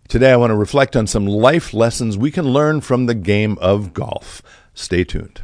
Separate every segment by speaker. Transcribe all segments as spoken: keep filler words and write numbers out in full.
Speaker 1: Today, I want to reflect on some life lessons we can learn from the game of golf. Stay tuned.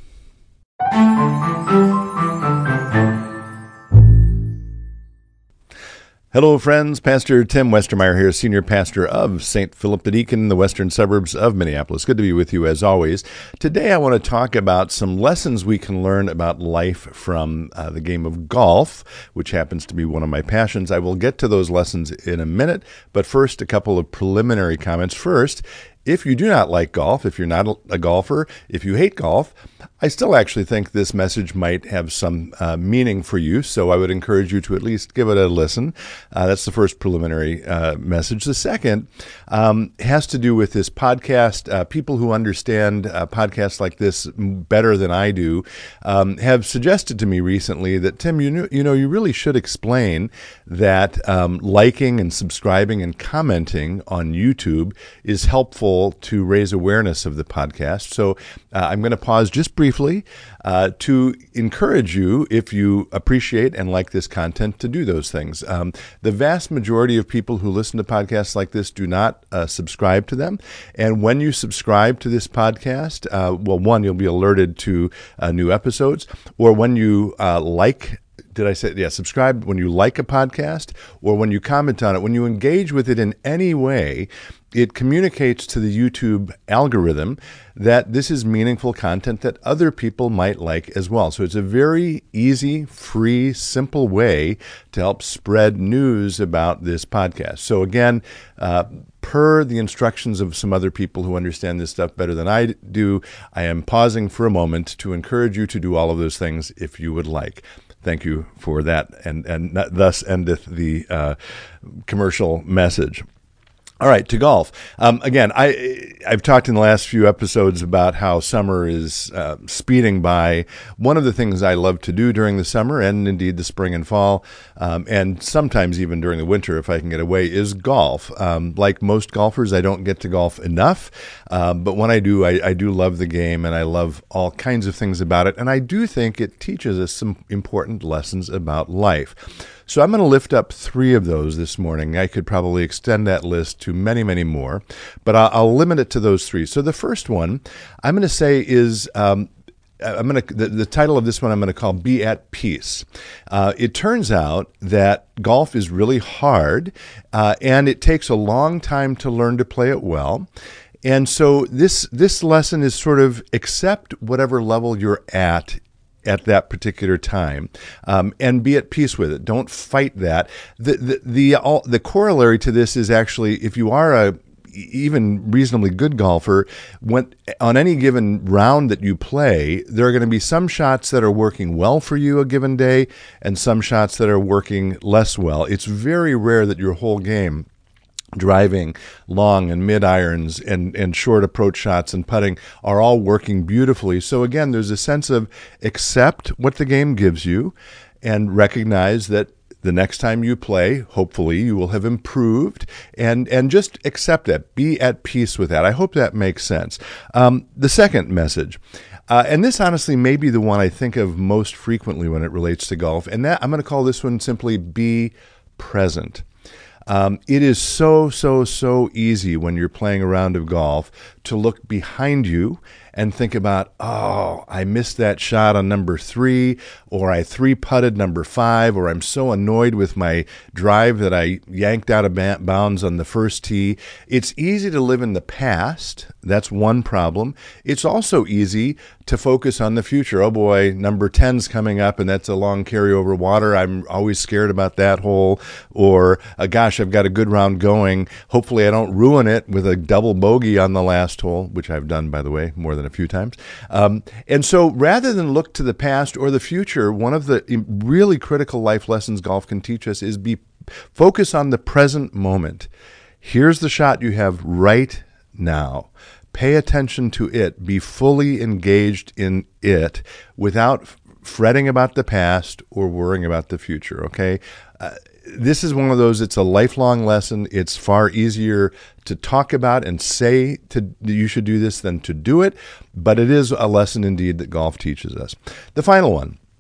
Speaker 1: Hello, friends. Pastor Tim Westermeyer here, Senior Pastor of Saint Philip the Deacon in the western suburbs of Minneapolis. Good to be with you as always. Today, I want to talk about some lessons we can learn about life from uh, the game of golf, which happens to be one of my passions. I will get to those lessons in a minute, but first, a couple of preliminary comments. First, if you do not like golf, if you're not a golfer, if you hate golf, I still actually think this message might have some uh, meaning for you, so I would encourage you to at least give it a listen. Uh, that's the first preliminary uh, message. The second um, has to do with this podcast. Uh, people who understand uh, podcasts like this better than I do um, have suggested to me recently that, Tim, you know, you know, you really should explain that um, liking and subscribing and commenting on YouTube is helpful to raise awareness of the podcast. So uh, I'm going to pause just briefly uh, to encourage you, if you appreciate and like this content, to do those things. Um, the vast majority of people who listen to podcasts like this do not uh, subscribe to them. And when you subscribe to this podcast, uh, well, one, you'll be alerted to uh, new episodes, or when you uh, like Did I say, yeah, subscribe when you like a podcast or when you comment on it, when you engage with it in any way, it communicates to the YouTube algorithm that this is meaningful content that other people might like as well. So it's a very easy, free, simple way to help spread news about this podcast. So again, uh, per the instructions of some other people who understand this stuff better than I do, I am pausing for a moment to encourage you to do all of those things if you would like. Thank you for that, and and thus endeth the uh, commercial message. All right, to golf. Um, again, I, I've talked in the last few episodes about how summer is uh, speeding by. One of the things I love to do during the summer, and indeed the spring and fall, um, and sometimes even during the winter if I can get away, is golf. Um, like most golfers, I don't get to golf enough, um, but when I do, I, I do love the game, and I love all kinds of things about it, and I do think it teaches us some important lessons about life. So I'm going to lift up three of those this morning. I could probably extend that list to many, many more, but I'll, I'll limit it to those three. So the first one I'm going to say is um, I'm going to the, the title of this one I'm going to call "Be at Peace." Uh, it turns out that golf is really hard, uh, and it takes a long time to learn to play it well. And so this this lesson is sort of accept whatever level you're at at that particular time, um, and be at peace with it. Don't fight that. The the the, all, the corollary to this is actually, if you are a even reasonably good golfer, when on any given round that you play, there are going to be some shots that are working well for you a given day, and some shots that are working less well. It's very rare that your whole game, driving, long and mid irons and, and short approach shots and putting, are all working beautifully. So again, there's a sense of accept what the game gives you and recognize that the next time you play, hopefully you will have improved, and, and just accept that. Be at peace with that. I hope that makes sense. Um, the second message, uh, and this honestly may be the one I think of most frequently when it relates to golf, and that I'm going to call this one simply be present. Um, it is so, so, so easy when you're playing a round of golf to look behind you and think about, oh, I missed that shot on number three, or I three-putted number five, or I'm so annoyed with my drive that I yanked out of bounds on the first tee. It's easy to live in the past. That's one problem. It's also easy to focus on the future. Oh boy, number ten's coming up, and that's a long carry over water. I'm always scared about that hole. Or, uh, gosh, I've got a good round going. Hopefully I don't ruin it with a double bogey on the last hole, which I've done, by the way, more than a few times. Um, and so rather than look to the past or the future, one of the really critical life lessons golf can teach us is be focus on the present moment. Here's the shot you have right now. Pay attention to it. Be fully engaged in it without fretting about the past or worrying about the future, okay? Uh, this is one of those, it's a lifelong lesson. It's far easier to talk about and say to you should do this than to do it, but it is a lesson indeed that golf teaches us. The final one.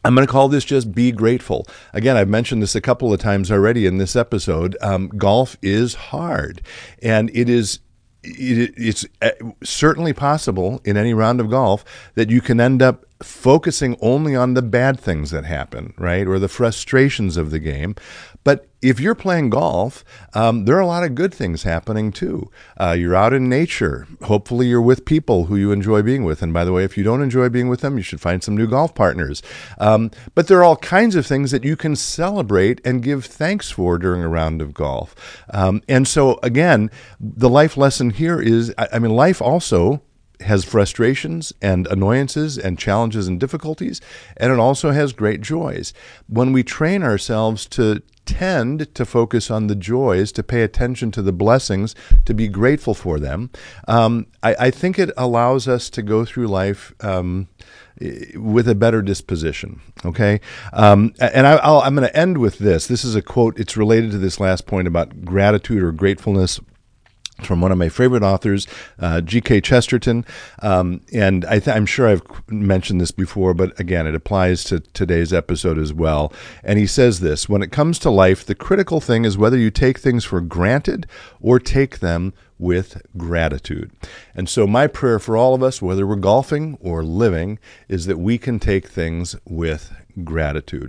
Speaker 1: I'm going to call this just be grateful. Again, I've mentioned this a couple of times already in this episode. Um, golf is hard, and it is it, it's certainly possible in any round of golf that you can end up focusing only on the bad things that happen, right, or the frustrations of the game. But if you're playing golf, um, there are a lot of good things happening too. Uh, you're out in nature. Hopefully you're with people who you enjoy being with. And by the way, if you don't enjoy being with them, you should find some new golf partners. Um, but there are all kinds of things that you can celebrate and give thanks for during a round of golf. Um, and so again, the life lesson here is, I, I mean, life also has frustrations and annoyances and challenges and difficulties, and it also has great joys. When we train ourselves to tend to focus on the joys, to pay attention to the blessings, to be grateful for them, um, I, I think it allows us to go through life um, with a better disposition, okay? Um, and I, I'll, I'm going to end with this. This is a quote. It's related to this last point about gratitude or gratefulness, from one of my favorite authors, uh, G K Chesterton. Um, and I th- I'm sure I've mentioned this before, but again, it applies to today's episode as well. And he says this: when it comes to life, the critical thing is whether you take things for granted or take them with gratitude. And so my prayer for all of us, whether we're golfing or living, is that we can take things with gratitude.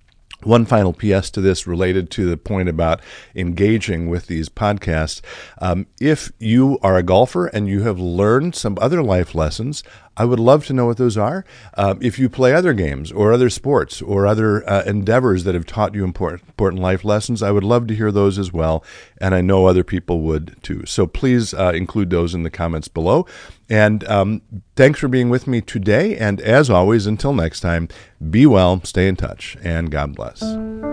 Speaker 1: One final P S to this related to the point about engaging with these podcasts. Um, if you are a golfer and you have learned some other life lessons, I would love to know what those are. Um, if you play other games or other sports or other uh, endeavors that have taught you important, important life lessons, I would love to hear those as well. And I know other people would too. So please uh, include those in the comments below. And um, thanks for being with me today. And as always, until next time, be well, stay in touch, and God bless.